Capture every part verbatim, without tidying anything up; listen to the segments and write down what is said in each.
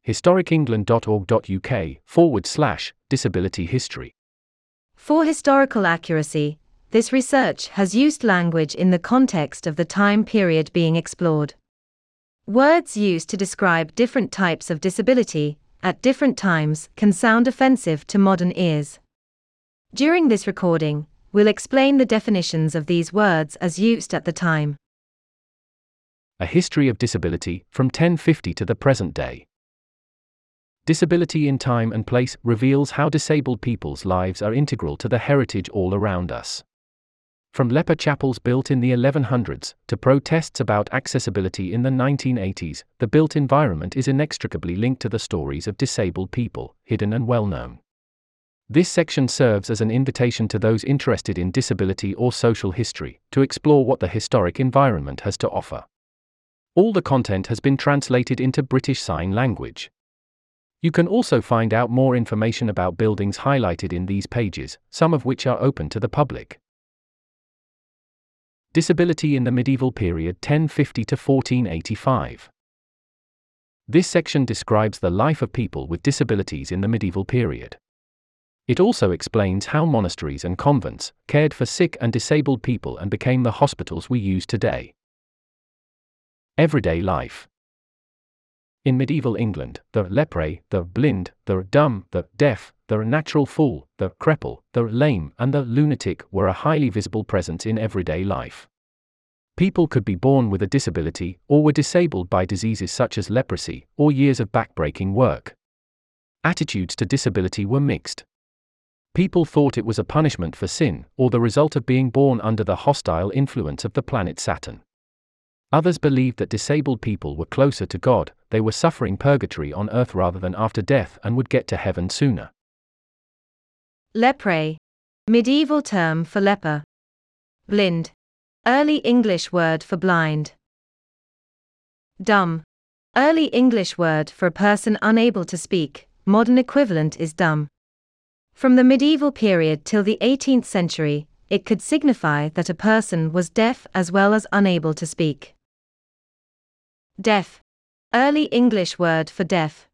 historicengland.org.uk forward slash disability history. For historical accuracy, this research has used language in the context of the time period being explored. Words used to describe different types of disability at different times can sound offensive to modern ears. During this recording, we'll explain the definitions of these words as used at the time. A history of disability from ten fifty to the present day. Disability in time and place reveals how disabled people's lives are integral to the heritage all around us. From leper chapels built in the eleven hundreds to protests about accessibility in the nineteen eighties, the built environment is inextricably linked to the stories of disabled people, hidden and well-known. This section serves as an invitation to those interested in disability or social history to explore what the historic environment has to offer. All the content has been translated into British Sign Language. You can also find out more information about buildings highlighted in these pages, some of which are open to the public. Disability in the medieval period ten fifty to fourteen eighty-five. This section describes the life of people with disabilities in the medieval period. It also explains how monasteries and convents cared for sick and disabled people and became the hospitals we use today. Everyday life. In medieval England, the leper, the blind, the dumb, the deaf, the natural fool, the cripple, the lame, and the lunatic were a highly visible presence in everyday life. People could be born with a disability or were disabled by diseases such as leprosy or years of backbreaking work. Attitudes to disability were mixed. People thought it was a punishment for sin or the result of being born under the hostile influence of the planet Saturn. Others believed that disabled people were closer to God, they were suffering purgatory on earth rather than after death and would get to heaven sooner. Leper. Medieval term for leper. Blind. Early English word for blind. Dumb. Early English word for a person unable to speak, modern equivalent is dumb. From the medieval period till the eighteenth century, it could signify that a person was deaf as well as unable to speak. Deaf. Early English word for deaf.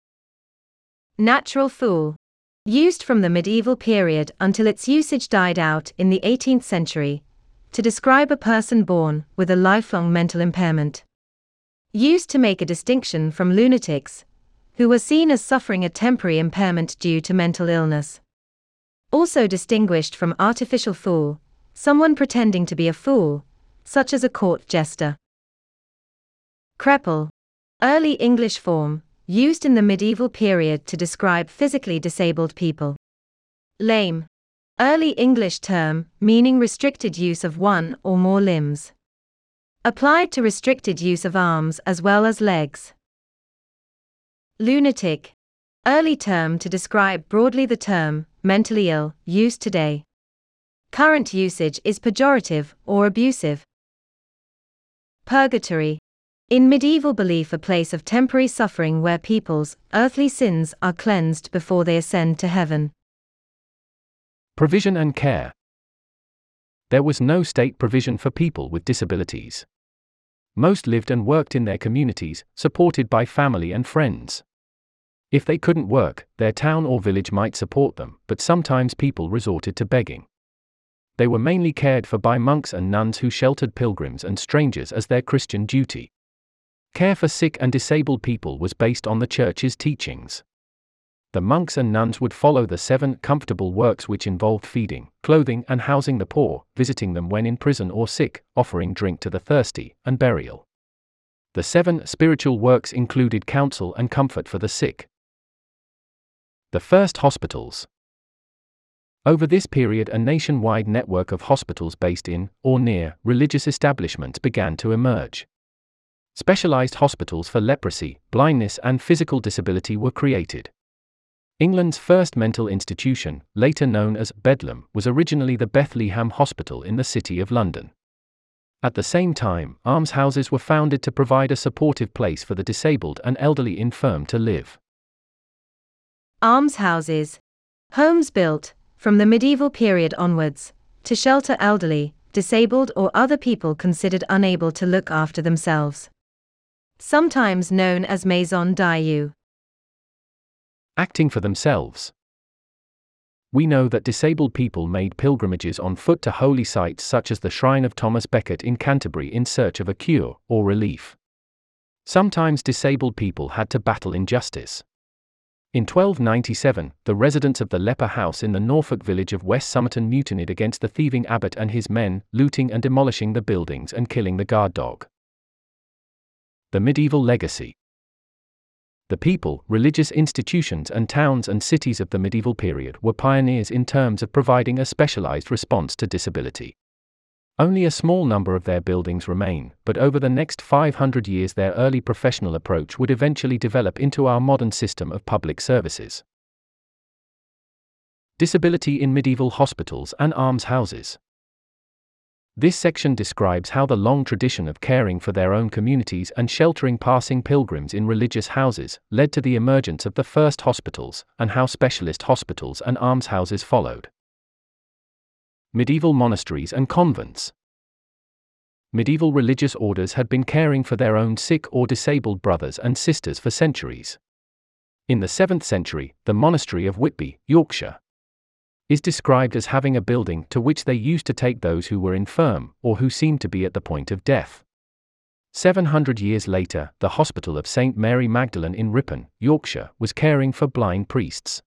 Natural fool. Used from the medieval period until its usage died out in the eighteenth century, to describe a person born with a lifelong mental impairment. Used to make a distinction from lunatics, who were seen as suffering a temporary impairment due to mental illness. Also distinguished from artificial fool, someone pretending to be a fool, such as a court jester. Cripple. Early English form, used in the medieval period to describe physically disabled people. Lame. Early English term, meaning restricted use of one or more limbs. Applied to restricted use of arms as well as legs. Lunatic. Early term to describe broadly the term, mentally ill, used today. Current usage is pejorative or abusive. Purgatory. In medieval belief, a place of temporary suffering where people's earthly sins are cleansed before they ascend to heaven. Provision and care. There was no state provision for people with disabilities. Most lived and worked in their communities, supported by family and friends. If they couldn't work, their town or village might support them, but sometimes people resorted to begging. They were mainly cared for by monks and nuns who sheltered pilgrims and strangers as their Christian duty. Care for sick and disabled people was based on the Church's teachings. The monks and nuns would follow the seven comfortable works, which involved feeding, clothing, and housing the poor, visiting them when in prison or sick, offering drink to the thirsty, and burial. The seven spiritual works included counsel and comfort for the sick. The first hospitals. Over this period, a nationwide network of hospitals based in, or near, religious establishments began to emerge. Specialized hospitals for leprosy, blindness, and physical disability were created. England's first mental institution, later known as Bedlam, was originally the Bethlehem Hospital in the City of London. At the same time, almshouses were founded to provide a supportive place for the disabled and elderly infirm to live. Almshouses. Homes built, from the medieval period onwards, to shelter elderly, disabled or other people considered unable to look after themselves. Sometimes known as maison d'ayeux. Acting for themselves. We know that disabled people made pilgrimages on foot to holy sites such as the Shrine of Thomas Becket in Canterbury in search of a cure or relief. Sometimes disabled people had to battle injustice. In twelve ninety-seven, the residents of the Leper House in the Norfolk village of West Somerton mutinied against the thieving abbot and his men, looting and demolishing the buildings and killing the guard dog. The medieval legacy. The people, religious institutions and towns and cities of the medieval period were pioneers in terms of providing a specialized response to disability. Only a small number of their buildings remain, but over the next five hundred years their early professional approach would eventually develop into our modern system of public services. Disability in medieval hospitals and almshouses. This section describes how the long tradition of caring for their own communities and sheltering passing pilgrims in religious houses led to the emergence of the first hospitals, and how specialist hospitals and almshouses followed. Medieval monasteries and convents. Medieval religious orders had been caring for their own sick or disabled brothers and sisters for centuries. In the seventh century, the monastery of Whitby, Yorkshire, is described as having a building to which they used to take those who were infirm, or who seemed to be at the point of death. Seven hundred years later, the Hospital of Saint Mary Magdalene in Ripon, Yorkshire, was caring for blind priests.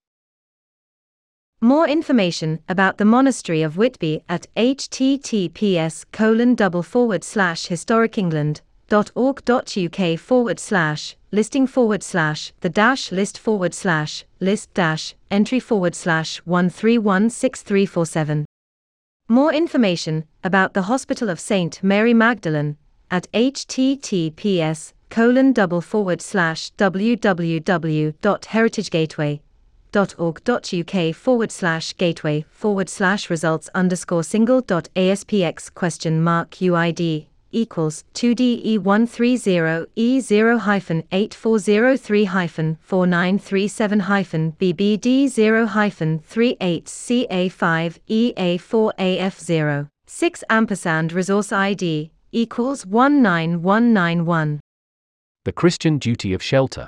More information about the Monastery of Whitby at https colon double forward slash historicengland dot org dot uk forward slash listing forward slash the dash list forward slash list dash entry forward slash one three one six three four seven. More information about the Hospital of Saint Mary Magdalene at https colon double forward slash www dot heritagegateway dot org dot uk forward slash gateway forward slash results underscore single dot aspx question mark uid equals two D E one three zero E zero hyphen eight four zero three hyphen four nine three seven hyphen B B D zero hyphen three eight C A five E A four A F zero six ampersand resource I D equals one nine one nine one. The Christian duty of shelter.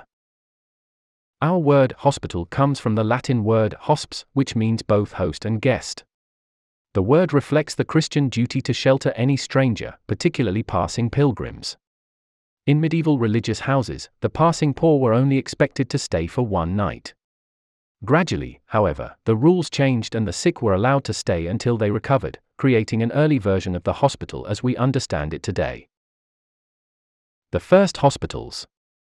Our word hospital comes from the Latin word hosps, which means both host and guest. The word reflects the Christian duty to shelter any stranger, particularly passing pilgrims. In medieval religious houses, the passing poor were only expected to stay for one night. Gradually, however, the rules changed and the sick were allowed to stay until they recovered, creating an early version of the hospital as we understand it today. The first hospitals.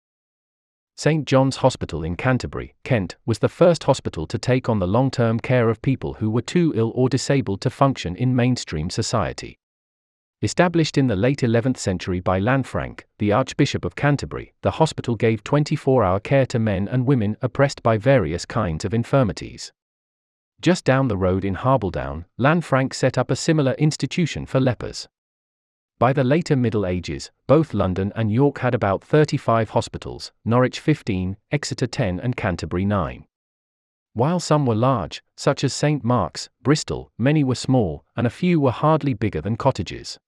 Saint John's Hospital in Canterbury, Kent, was the first hospital to take on the long-term care of people who were too ill or disabled to function in mainstream society. Established in the late eleventh century by Lanfranc, the Archbishop of Canterbury, the hospital gave twenty-four hour care to men and women oppressed by various kinds of infirmities. Just down the road in Harbledown, Lanfranc set up a similar institution for lepers. By the later Middle Ages, both London and York had about thirty-five hospitals, Norwich fifteen, Exeter ten and Canterbury nine. While some were large, such as Saint Mark's, Bristol, many were small, and a few were hardly bigger than cottages.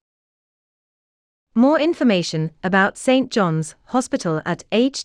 More information about Saint John's Hospital at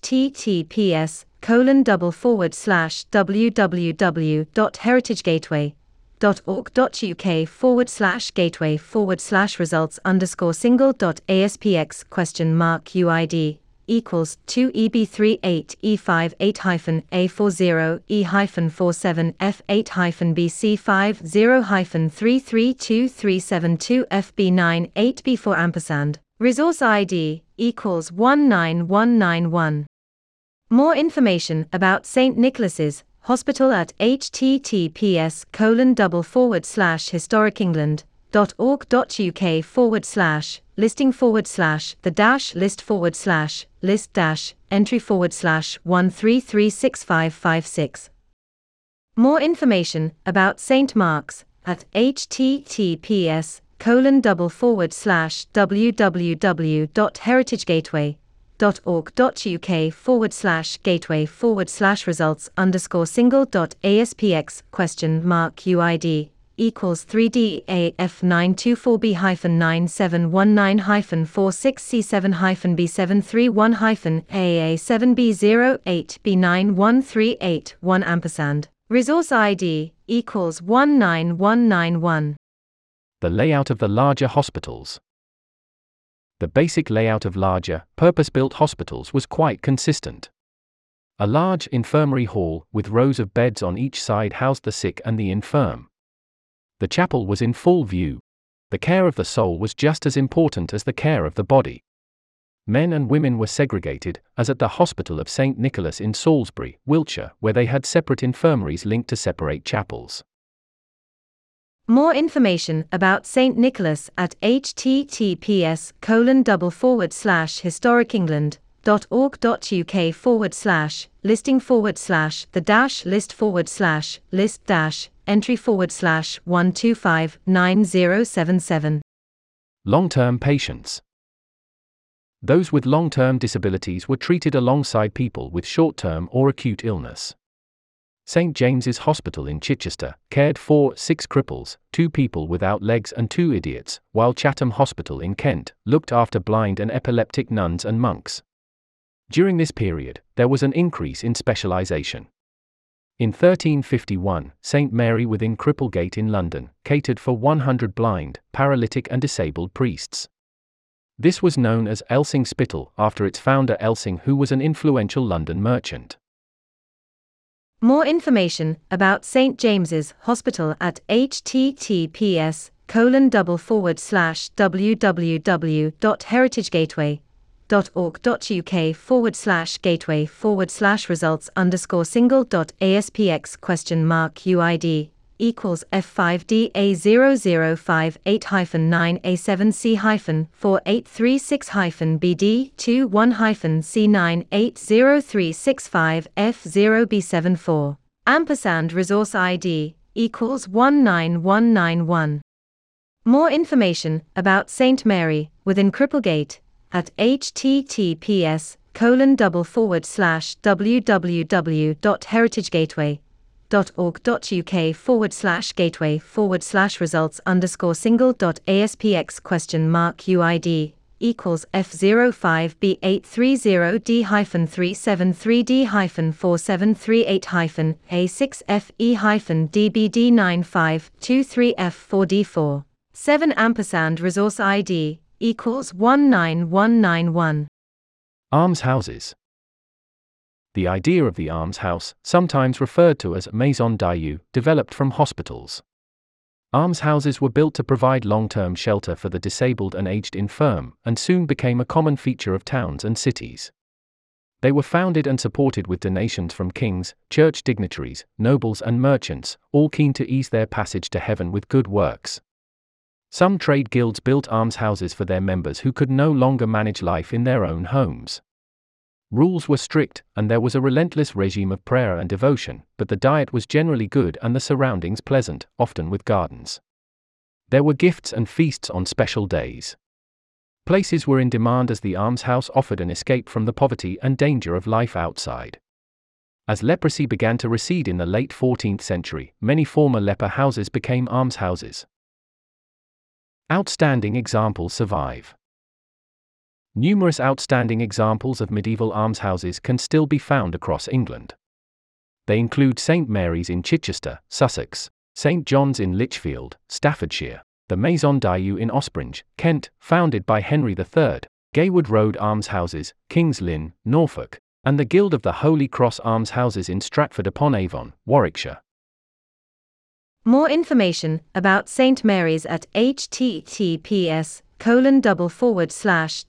https colon double forward slash www dot heritagegateway dot org dot uk forward slash gateway forward slash results underscore single dot aspx question mark uid equals two E B three eight E five eight hyphen A four zero E hyphen four seven F eight hyphen B C five zero hyphen three three two three seven two F B nine eight B four ampersand resource I D equals one nine one nine one. More information about Saint Nicholas's Hospital at https colon double forward slash historicengland dot org dot uk forward slash listing forward slash the dash list forward slash list dash entry forward slash one three three six five five six. More information about Saint Mark's at https colon double forward slash www dot heritagegateway dot org dot uk forward slash gateway forward slash results underscore single dot aspx question mark uid equals three D A F nine two four B nine seven one nine four six C seven B seven three one A A seven B zero eight B nine one three eight one ampersand. Resource I D equals one nine one nine one. The layout of the larger hospitals. The basic layout of larger, purpose-built hospitals was quite consistent. A large infirmary hall, with rows of beds on each side, housed the sick and the infirm. The chapel was in full view. The care of the soul was just as important as the care of the body. Men and women were segregated, as at the Hospital of Saint Nicholas in Salisbury, Wiltshire, where they had separate infirmaries linked to separate chapels. More information about Saint Nicholas at https colon double forward slash historicengland.org.uk forward slash listing forward slash the dash list forward slash list dash entry forward slash one two five nine zero seven seven. Long-term patients. Those with long-term disabilities were treated alongside people with short-term or acute illness. Saint James's Hospital in Chichester cared for six cripples, two people without legs and two idiots, while Chatham Hospital in Kent looked after blind and epileptic nuns and monks. During this period, there was an increase in specialization. In thirteen fifty-one, Saint Mary within Cripplegate in London catered for one hundred blind, paralytic and disabled priests. This was known as Elsing Spital after its founder Elsing, who was an influential London merchant. More information about Saint James's Hospital at https colon double forward slash www.heritagegateway.org.uk forward slash gateway forward slash results underscore single dot aspx question mark uid equals F five D A zero zero five eight nine A seven C four eight three six B D two one C nine eight zero three six five F zero B seven four. Ampersand resource I D equals one nine one nine one. More information about Saint Mary within Cripplegate at https colon double forward slash www.heritagegateway dot org dot uk forward slash gateway forward slash results underscore single dot aspx question mark uid equals F zero five B eight three zero D hyphen three seven three D hyphen four seven three eight hyphen A six F E hyphen D B D nine five two three F four D four. seven ampersand resource I D equals one nine one nine one. Almshouses. The idea of the almshouse, sometimes referred to as maison d'ayeux, developed from hospitals. Almshouses were built to provide long-term shelter for the disabled and aged infirm, and soon became a common feature of towns and cities. They were founded and supported with donations from kings, church dignitaries, nobles and merchants, all keen to ease their passage to heaven with good works. Some trade guilds built almshouses for their members who could no longer manage life in their own homes. Rules were strict, and there was a relentless regime of prayer and devotion, but the diet was generally good and the surroundings pleasant, often with gardens. There were gifts and feasts on special days. Places were in demand as the almshouse offered an escape from the poverty and danger of life outside. As leprosy began to recede in the late fourteenth century, many former leper houses became almshouses. Outstanding examples survive. Numerous outstanding examples of medieval almshouses can still be found across England. They include Saint Mary's in Chichester, Sussex, Saint John's in Lichfield, Staffordshire, the Maison d'Ayeux in Ospringe, Kent, founded by Henry the Third, Gaywood Road Almshouses, King's Lynn, Norfolk, and the Guild of the Holy Cross Almshouses in Stratford-upon-Avon, Warwickshire. More information about Saint Mary's at https colon double forward slash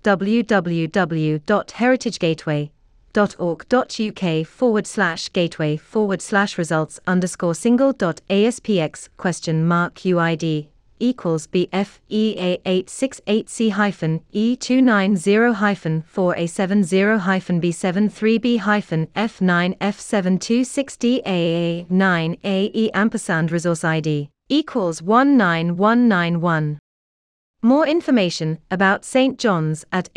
www.heritagegateway.org.uk forward slash gateway forward slash results underscore single dot aspx question mark uid equals B F E A eight six eight C hyphen E two nine zero hyphen four A seven zero hyphen B seven three B hyphen F nine F seven two six D A A nine A E ampersand resource I D equals one nine one nine one. More information about Saint John's at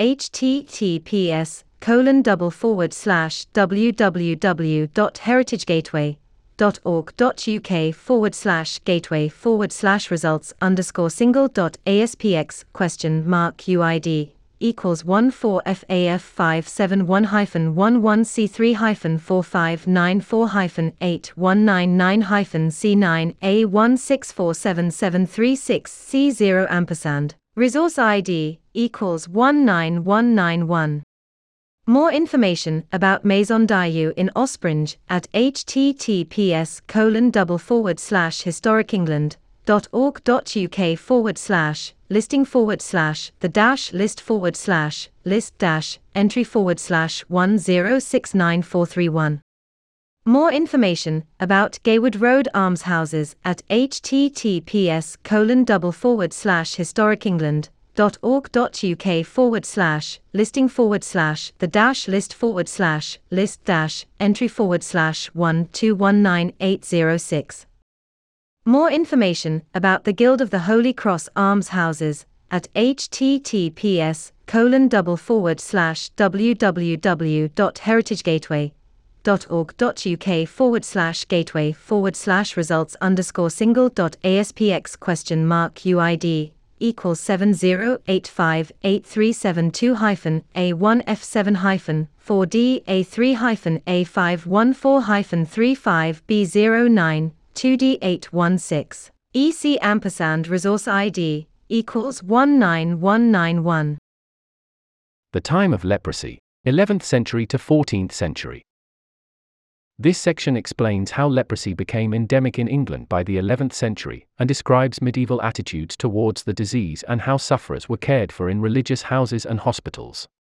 https colon double forward slash www.heritagegateway dot org dot uk forward slash gateway forward slash results underscore single dot aspx question mark uid equals one four F A F five seven one hyphen one one C three hyphen four five nine four hyphen eight one nine nine hyphen C nine A one six four seven seven three six C zero ampersand. Resource I D equals one nine one nine one. More information about Maison Dieu in Ospringe at https colon double forward slash historicengland dot org dot uk forward slash listing forward slash the dash list forward slash list dash entry forward slash one zero six nine four three one. More information about Gaywood Road Almshouses at https colon double forward slash historicengland dot org dot uk forward slash listing forward slash the dash list forward slash list dash entry forward slash one two one nine eight zero six. More information about the Guild of the Holy Cross Almshouses at https colon double forward slash www dot heritagegateway dot org dot uk forward slash gateway forward slash results underscore single dot aspx question mark uid equals seven zero eight five eight three seven two hyphen A one F seven hyphen four D A three hyphen A five one four hyphen three five B zero nine two D eight one six. E C ampersand resource I D equals one nine one nine one. The time of leprosy, eleventh century to fourteenth century. This section explains how leprosy became endemic in England by the eleventh century, and describes medieval attitudes towards the disease and how sufferers were cared for in religious houses and hospitals.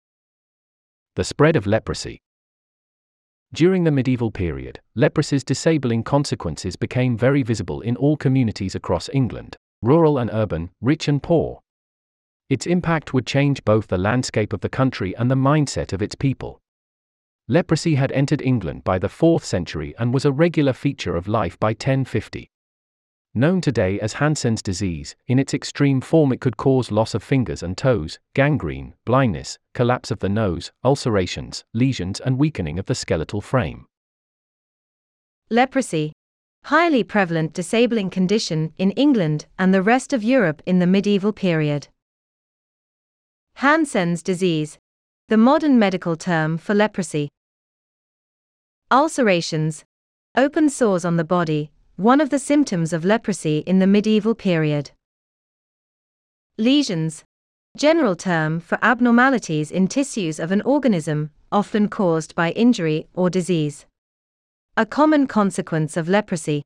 The spread of leprosy. During the medieval period, leprosy's disabling consequences became very visible in all communities across England, rural and urban, rich and poor. Its impact would change both the landscape of the country and the mindset of its people. Leprosy had entered England by the fourth century and was a regular feature of life by ten fifty. Known today as Hansen's disease, in its extreme form it could cause loss of fingers and toes, gangrene, blindness, collapse of the nose, ulcerations, lesions and weakening of the skeletal frame. Leprosy. Highly prevalent disabling condition in England and the rest of Europe in the medieval period. Hansen's disease. The modern medical term for leprosy. Ulcerations. Open sores on the body, one of the symptoms of leprosy in the medieval period. Lesions. General term for abnormalities in tissues of an organism, often caused by injury or disease. A common consequence of leprosy.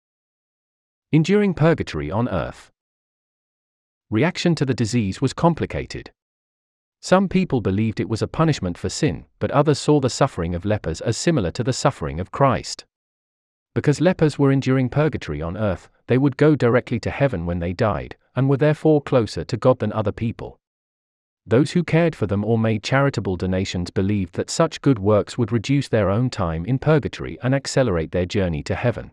Enduring purgatory on earth. Reaction to the disease was complicated. Some people believed it was a punishment for sin, but others saw the suffering of lepers as similar to the suffering of Christ. Because lepers were enduring purgatory on earth, they would go directly to heaven when they died, and were therefore closer to God than other people. Those who cared for them or made charitable donations believed that such good works would reduce their own time in purgatory and accelerate their journey to heaven.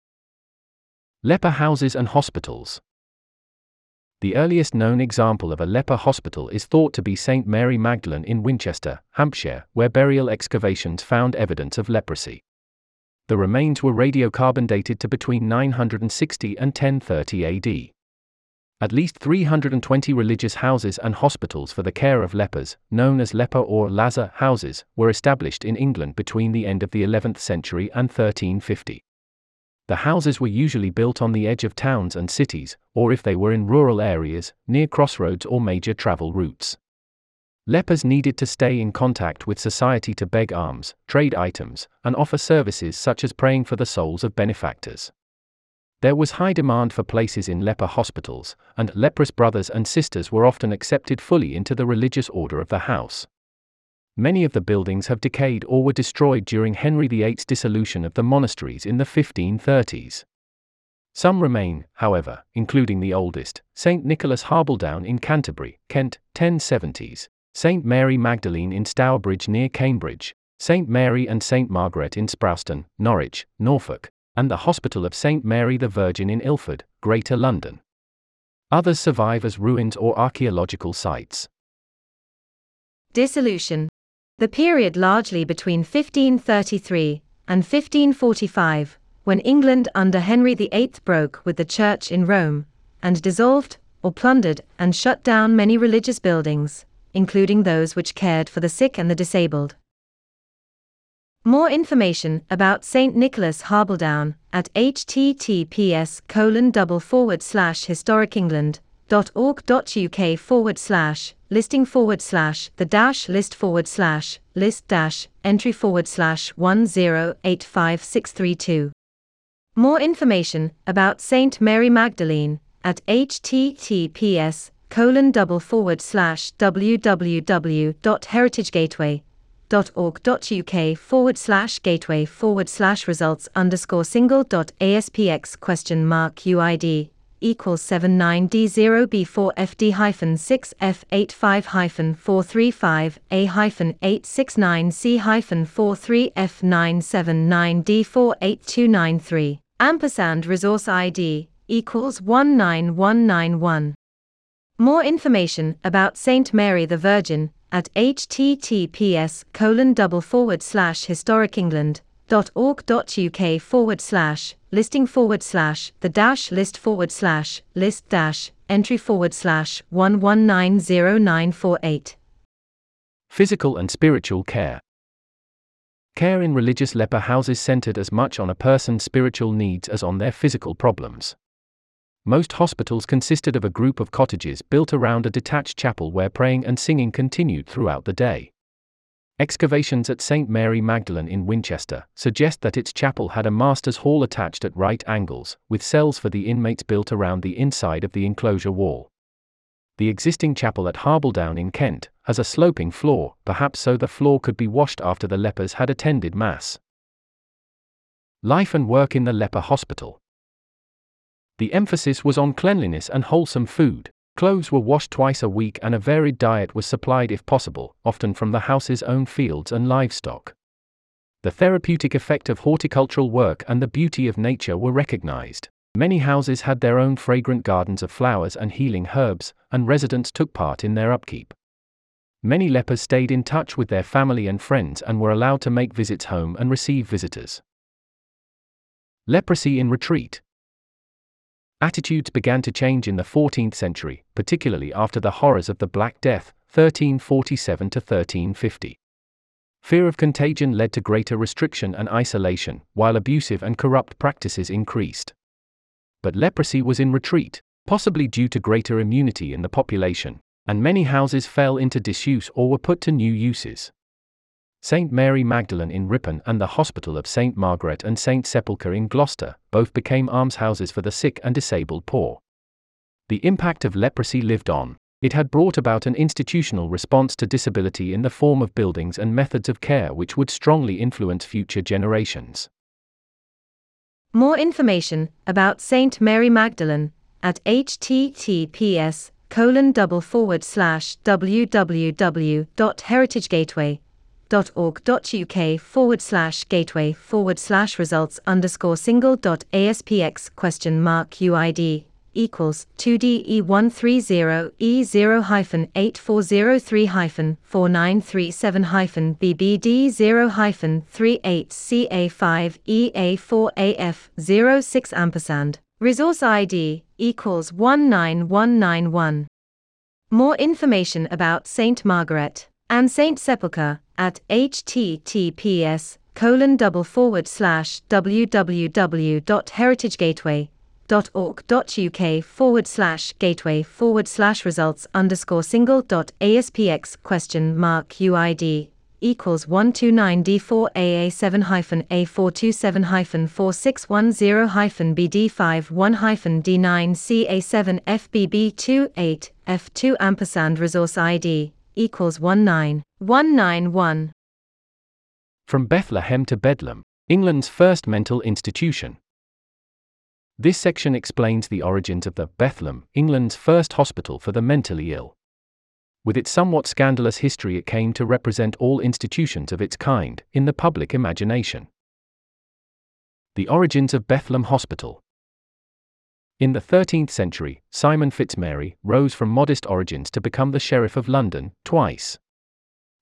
Leper houses and hospitals. The earliest known example of a leper hospital is thought to be Saint Mary Magdalene in Winchester, Hampshire, where burial excavations found evidence of leprosy. The remains were radiocarbon dated to between nine hundred sixty and ten thirty A D. At least three hundred twenty religious houses and hospitals for the care of lepers, known as leper or lazar houses, were established in England between the end of the eleventh century and thirteen fifty. The houses were usually built on the edge of towns and cities, or if they were in rural areas, near crossroads or major travel routes. Lepers needed to stay in contact with society to beg alms, trade items, and offer services such as praying for the souls of benefactors. There was high demand for places in leper hospitals, and leprous brothers and sisters were often accepted fully into the religious order of the house. Many of the buildings have decayed or were destroyed during Henry the eighth's dissolution of the monasteries in the fifteen thirties. Some remain, however, including the oldest, Saint Nicholas Harbledown in Canterbury, Kent, ten seventies, Saint Mary Magdalene in Stourbridge near Cambridge, Saint Mary and Saint Margaret in Sprowston, Norwich, Norfolk, and the Hospital of Saint Mary the Virgin in Ilford, Greater London. Others survive as ruins or archaeological sites. Dissolution. The period largely between fifteen thirty-three and fifteen forty-five when England under Henry the Eighth broke with the Church in Rome, and dissolved, or plundered, and shut down many religious buildings, including those which cared for the sick and the disabled. More information about Saint Nicholas Harbledown at https colon double forward slash historicengland.org.uk forward slash listing forward slash the dash list forward slash list dash entry forward slash one zero eight five six three two. More information about Saint Mary Magdalene at https colon double forward slash www.heritagegateway dot org dot uk forward slash gateway forward slash results underscore single dot aspx question mark uid equals seven nine d zero b four f d hyphen six f eight five hyphen four three five a hyphen eight six nine c hyphen four three f nine seven nine d four eight two nine three ampersand resource id equals one nine one nine one. More information about Saint Mary the Virgin at https colon double forward slash historicengland.org.uk forward slash listing forward slash the dash list forward slash list dash entry forward slash one one nine zero nine four eight. Physical and spiritual care. Care in religious leper houses centered as much on a person's spiritual needs as on their physical problems. Most hospitals consisted of a group of cottages built around a detached chapel where praying and singing continued throughout the day. Excavations at Saint Mary Magdalene in Winchester suggest that its chapel had a master's hall attached at right angles, with cells for the inmates built around the inside of the enclosure wall. The existing chapel at Harbledown in Kent has a sloping floor, perhaps so the floor could be washed after the lepers had attended Mass. Life and work in the leper hospital. The emphasis was on cleanliness and wholesome food. Clothes were washed twice a week and a varied diet was supplied if possible, often from the house's own fields and livestock. The therapeutic effect of horticultural work and the beauty of nature were recognized. Many houses had their own fragrant gardens of flowers and healing herbs, and residents took part in their upkeep. Many lepers stayed in touch with their family and friends and were allowed to make visits home and receive visitors. Leprosy in retreat. Attitudes began to change in the fourteenth century, particularly after the horrors of the Black Death, thirteen forty-seven to thirteen fifty. Fear of contagion led to greater restriction and isolation, while abusive and corrupt practices increased. But leprosy was in retreat, possibly due to greater immunity in the population, and many houses fell into disuse or were put to new uses. Saint Mary Magdalene in Ripon and the Hospital of Saint Margaret and Saint Sepulchre in Gloucester both became almshouses for the sick and disabled poor. The impact of leprosy lived on. It had brought about an institutional response to disability in the form of buildings and methods of care which would strongly influence future generations. More information about Saint Mary Magdalene at https colon double forward slash www.heritagegateway dot org dot uk forward slash gateway forward slash results underscore single dot aspx question mark uid equals two d e one three zero e zero hyphen eight four zero three hyphen four nine three seven hyphen b b d zero hyphen three eight c a five e a four a f zero six ampersand resource id equals one nine one nine one. More information about Saint Margaret and Saint Sepulchre at https colon double forward slash www.heritagegateway.org.uk forward slash gateway forward slash results underscore single dot aspx question mark uid equals one two nine d four a a seven hyphen a four two seven hyphen four six one zero hyphen b d five one hyphen d nine c a seven f b b two eight f two ampersand resource id equals one nine one nine one. From Bethlehem to Bedlam, England's first mental institution. This section explains the origins of the Bethlehem, England's first hospital for the mentally ill. With its somewhat scandalous history, it came to represent all institutions of its kind in the public imagination. The origins of Bethlehem Hospital. In the thirteenth century, Simon Fitzmary rose from modest origins to become the Sheriff of London, twice.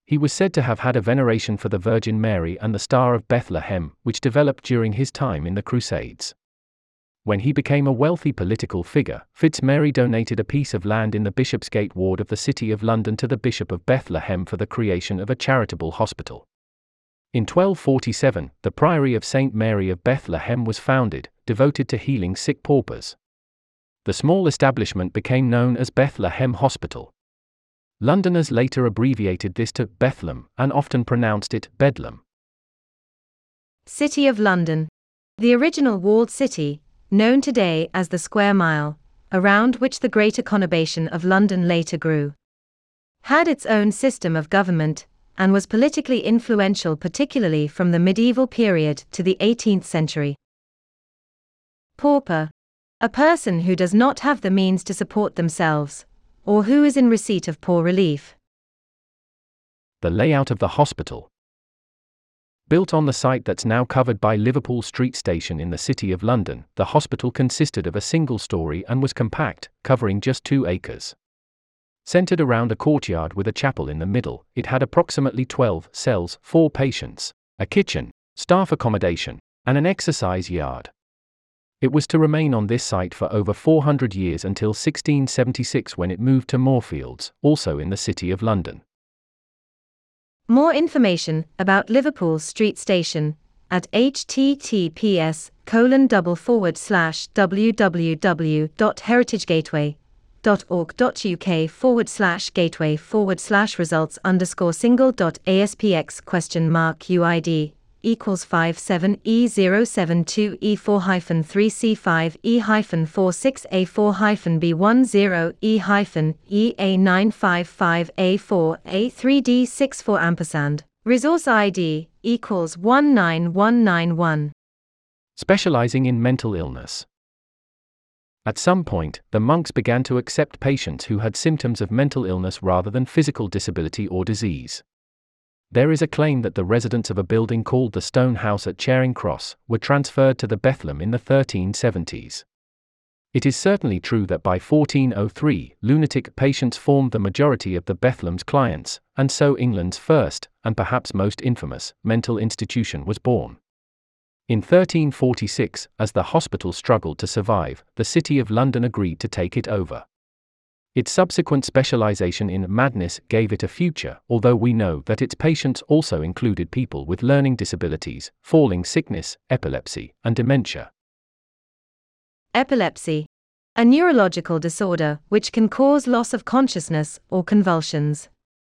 He was said to have had a veneration for the Virgin Mary and the Star of Bethlehem, which developed during his time in the Crusades. When he became a wealthy political figure, Fitzmary donated a piece of land in the Bishopsgate ward of the City of London to the Bishop of Bethlehem for the creation of a charitable hospital. In twelve forty-seven, the Priory of Saint Mary of Bethlehem was founded, devoted to healing sick paupers. The small establishment became known as Bethlehem Hospital. Londoners later abbreviated this to Bethlem, and often pronounced it Bedlam. City of London. The original walled city, known today as the Square Mile, around which the greater conurbation of London later grew, had its own system of government, and was politically influential particularly from the medieval period to the eighteenth century. Pauper. A person who does not have the means to support themselves, or who is in receipt of poor relief. The layout of the hospital. Built on the site that's now covered by Liverpool Street Station in the City of London, the hospital consisted of a single story and was compact, covering just two acres. Centered around a courtyard with a chapel in the middle, it had approximately twelve cells, four patients, a kitchen, staff accommodation, and an exercise yard. It was to remain on this site for over four hundred years until sixteen seventy-six, when it moved to Moorfields, also in the City of London. More information about Liverpool Street Station at https colon double forward slash www.heritagegateway.org.uk forward slash gateway forward slash results underscore single dot aspx question mark uid equals five seven e zero seven two e four hyphen three c five e hyphen four six a four hyphen b one zero e hyphen e a nine five five a four a three d six four ampersand resource id equals one nine one nine one. Specializing in mental illness. At some point, the monks began to accept patients who had symptoms of mental illness rather than physical disability or disease. There is a claim that the residents of a building called the Stone House at Charing Cross were transferred to the Bethlem in the thirteen seventies. It is certainly true that by fourteen oh three, lunatic patients formed the majority of the Bethlem's clients, and so England's first, and perhaps most infamous, mental institution was born. In thirteen forty-six, as the hospital struggled to survive, the City of London agreed to take it over. Its subsequent specialization in madness gave it a future, although we know that its patients also included people with learning disabilities, falling sickness, epilepsy, and dementia. Epilepsy. A neurological disorder which can cause loss of consciousness or convulsions.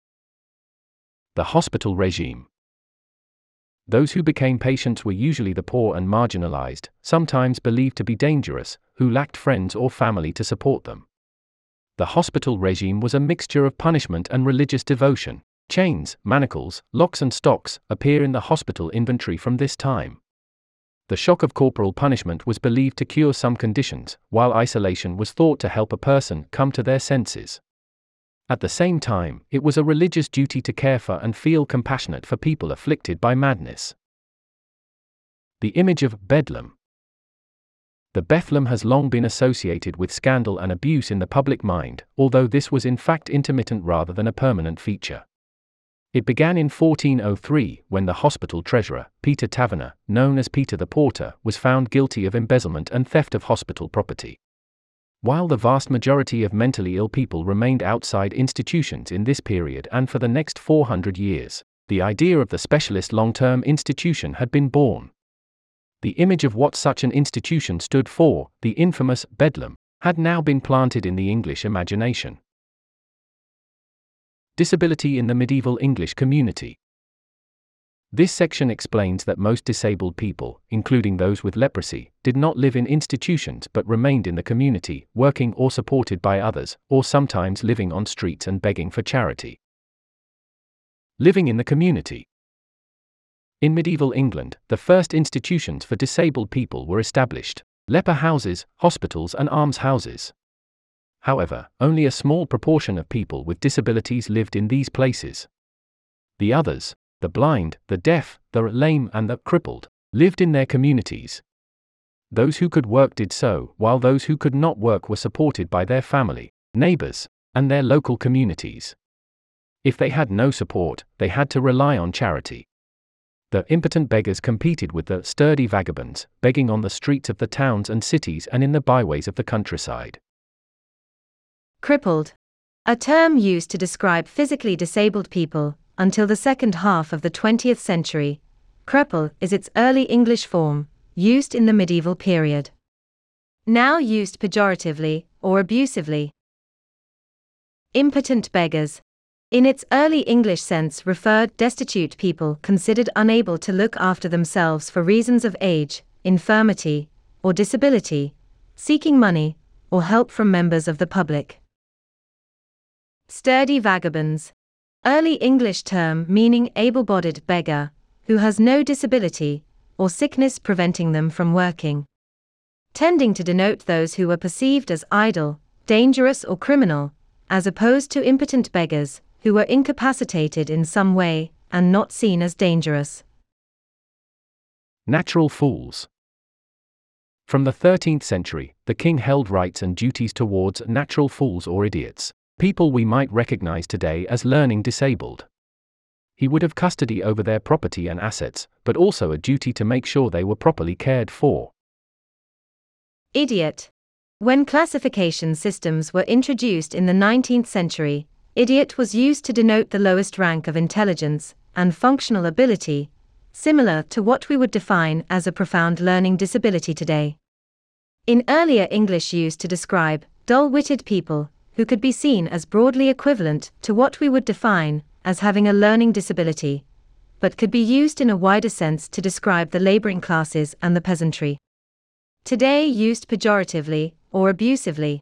The hospital regime. Those who became patients were usually the poor and marginalized, sometimes believed to be dangerous, who lacked friends or family to support them. The hospital regime was a mixture of punishment and religious devotion. Chains, manacles, locks and stocks appear in the hospital inventory from this time. The shock of corporal punishment was believed to cure some conditions, while isolation was thought to help a person come to their senses. At the same time, it was a religious duty to care for and feel compassionate for people afflicted by madness. The image of Bedlam. The Bethlem has long been associated with scandal and abuse in the public mind, although this was in fact intermittent rather than a permanent feature. It began in fourteen oh three, when the hospital treasurer, Peter Taverner, known as Peter the Porter, was found guilty of embezzlement and theft of hospital property. While the vast majority of mentally ill people remained outside institutions in this period and for the next four hundred years, the idea of the specialist long-term institution had been born. The image of what such an institution stood for, the infamous Bedlam, had now been planted in the English imagination. Disability in the medieval English community. This section explains that most disabled people, including those with leprosy, did not live in institutions but remained in the community, working or supported by others, or sometimes living on streets and begging for charity. Living in the community. In medieval England, the first institutions for disabled people were established: leper houses, hospitals and almshouses. However, only a small proportion of people with disabilities lived in these places. The others, the blind, the deaf, the lame and the crippled, lived in their communities. Those who could work did so, while those who could not work were supported by their family, neighbors, and their local communities. If they had no support, they had to rely on charity. The impotent beggars competed with the sturdy vagabonds, begging on the streets of the towns and cities and in the byways of the countryside. Crippled. A term used to describe physically disabled people, until the second half of the twentieth century. Cripple is its early English form, used in the medieval period. Now used pejoratively or abusively. Impotent beggars. In its early English sense referred destitute people considered unable to look after themselves for reasons of age, infirmity, or disability, seeking money or help from members of the public. Sturdy vagabonds. Early English term meaning able-bodied beggar, who has no disability or sickness preventing them from working. Tending to denote those who were perceived as idle, dangerous or criminal, as opposed to impotent beggars, who were incapacitated in some way, and not seen as dangerous. Natural fools. From the thirteenth century, the king held rights and duties towards natural fools or idiots, people we might recognize today as learning disabled. He would have custody over their property and assets, but also a duty to make sure they were properly cared for. Idiot. When classification systems were introduced in the nineteenth century, idiot was used to denote the lowest rank of intelligence and functional ability, similar to what we would define as a profound learning disability today. In earlier English use to describe dull-witted people, who could be seen as broadly equivalent to what we would define as having a learning disability, but could be used in a wider sense to describe the laboring classes and the peasantry. Today used pejoratively or abusively.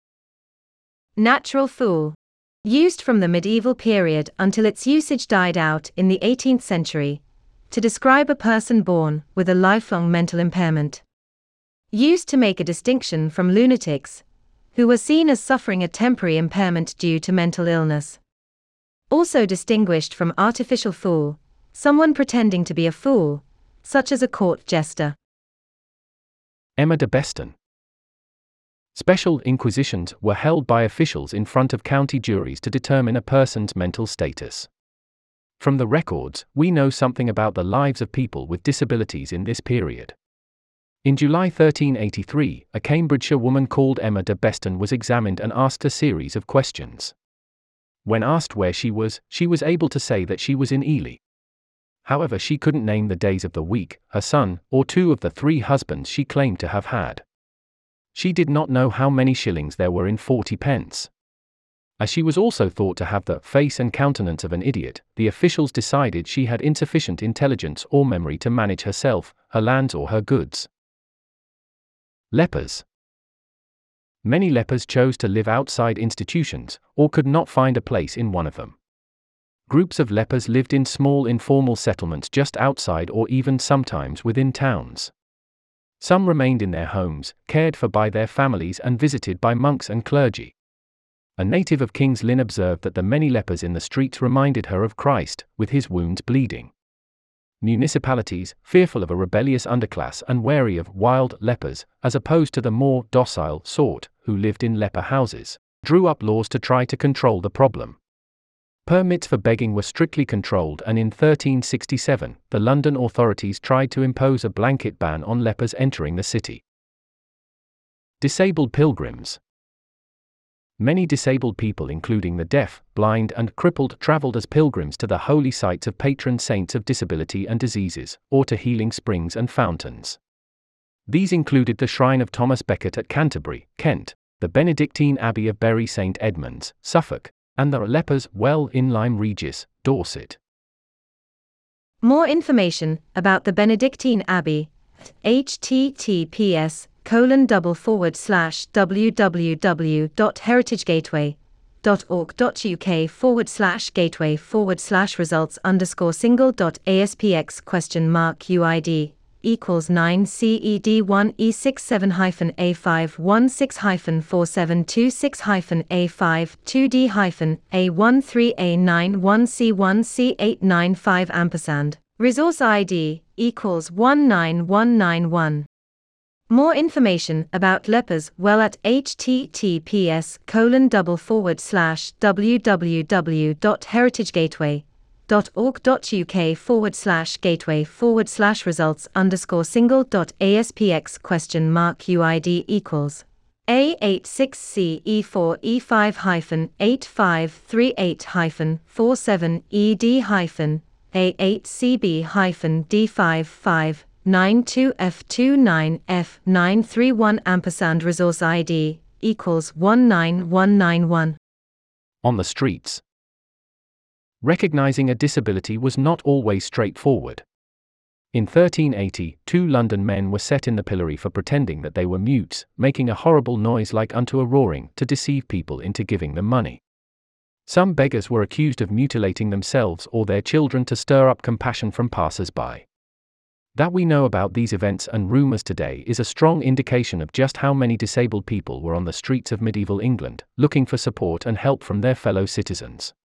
Natural fool. Used from the medieval period until its usage died out in the eighteenth century, to describe a person born with a lifelong mental impairment. Used to make a distinction from lunatics, who were seen as suffering a temporary impairment due to mental illness. Also distinguished from artificial fool, someone pretending to be a fool, such as a court jester. Emma de Beston. Special inquisitions were held by officials in front of county juries to determine a person's mental status. From the records, we know something about the lives of people with disabilities in this period. In July thirteen eighty-three, a Cambridgeshire woman called Emma de Beston was examined and asked a series of questions. When asked where she was, she was able to say that she was in Ely. However, she couldn't name the days of the week, her son, or two of the three husbands she claimed to have had. She did not know how many shillings there were in forty pence. As she was also thought to have the face and countenance of an idiot, the officials decided she had insufficient intelligence or memory to manage herself, her lands or her goods. Lepers. Many lepers chose to live outside institutions, or could not find a place in one of them. Groups of lepers lived in small informal settlements just outside or even sometimes within towns. Some remained in their homes, cared for by their families and visited by monks and clergy. A native of King's Lynn observed that the many lepers in the streets reminded her of Christ, with his wounds bleeding. Municipalities, fearful of a rebellious underclass and wary of wild lepers, as opposed to the more docile sort, who lived in leper houses, drew up laws to try to control the problem. Permits for begging were strictly controlled, and in thirteen sixty-seven, the London authorities tried to impose a blanket ban on lepers entering the city. Disabled pilgrims. Many disabled people, including the deaf, blind, and crippled, traveled as pilgrims to the holy sites of patron saints of disability and diseases, or to healing springs and fountains. These included the shrine of Thomas Becket at Canterbury, Kent, the Benedictine Abbey of Bury Saint Edmunds, Suffolk, and the Lepers' Well in Lyme Regis, Dorset. More information about the Benedictine Abbey at https colon double forward slash www.heritagegateway.org.uk forward slash gateway forward slash results underscore single dot aspx question mark uid equals nine C E D one E six seven hyphen A five one six hyphen four seven two six hyphen A five two D hyphen A one three A nine one C one C eight nine five ampersand. Resource I D equals one nine one nine one. More information about lepers well at https colon double forward slash www.heritagegateway.org.uk forward slash gateway forward slash results underscore single dot aspx question mark uid equals A eight six C E four E five hyphen eight five three eight hyphen four seven E D hyphen A eight C B hyphen D five five nine two F two nine F nine three one ampersand resource I D equals one nine one nine one. On the streets. Recognizing a disability was not always straightforward. In thirteen eighty, two London men were set in the pillory for pretending that they were mutes, making a horrible noise like unto a roaring, to deceive people into giving them money. Some beggars were accused of mutilating themselves or their children to stir up compassion from passers-by. That we know about these events and rumours today is a strong indication of just how many disabled people were on the streets of medieval England, looking for support and help from their fellow citizens.